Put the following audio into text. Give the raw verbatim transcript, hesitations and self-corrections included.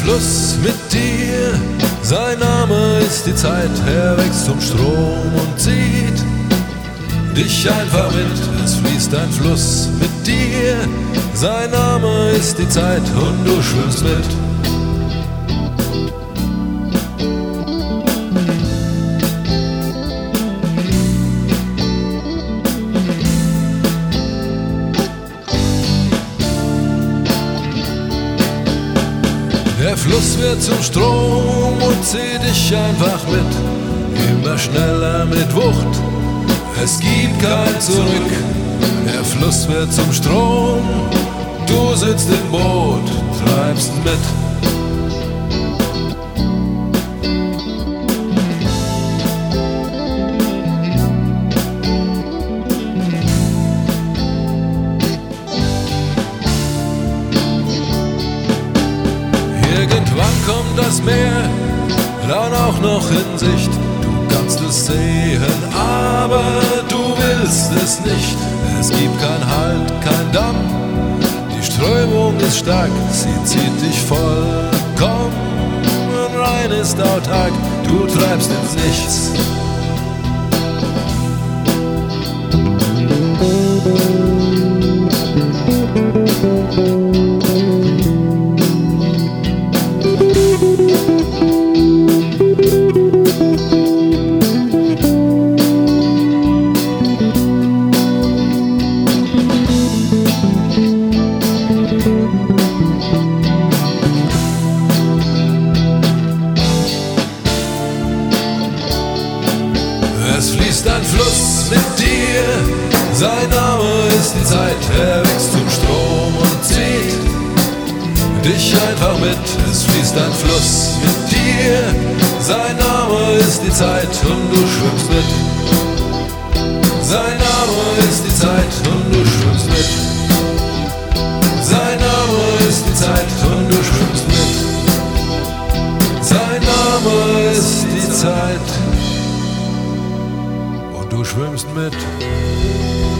Fluss mit dir, sein Name ist die Zeit, er wächst zum Strom und zieht dich einfach mit. Es fließt ein Fluss mit dir, sein Name ist die Zeit und du schwimmst mit. Der Fluss wird zum Strom und zieht dich einfach mit, immer schneller mit Wucht, es gibt kein Zurück. Der Fluss wird zum Strom, du sitzt im Boot, treibst mit. Irgendwann kommt das Meer, dann auch noch in Sicht. Du kannst es sehen, aber du willst es nicht. Es gibt kein Halt, kein Damm, die Strömung ist stark, sie zieht dich vollkommen rein, ist autark, du treibst ins Nichts. Es fließt ein Fluss mit dir, sein Name ist die Zeit, er wächst zum Strom und zieht dich einfach mit. Es fließt ein Fluss mit dir, sein Name ist die Zeit und du schwimmst mit. Sein Name ist die Zeit und du schwimmst mit. Sein Name ist die Zeit und du schwimmst mit. Sein Name ist die Zeit. Du schwimmst mit.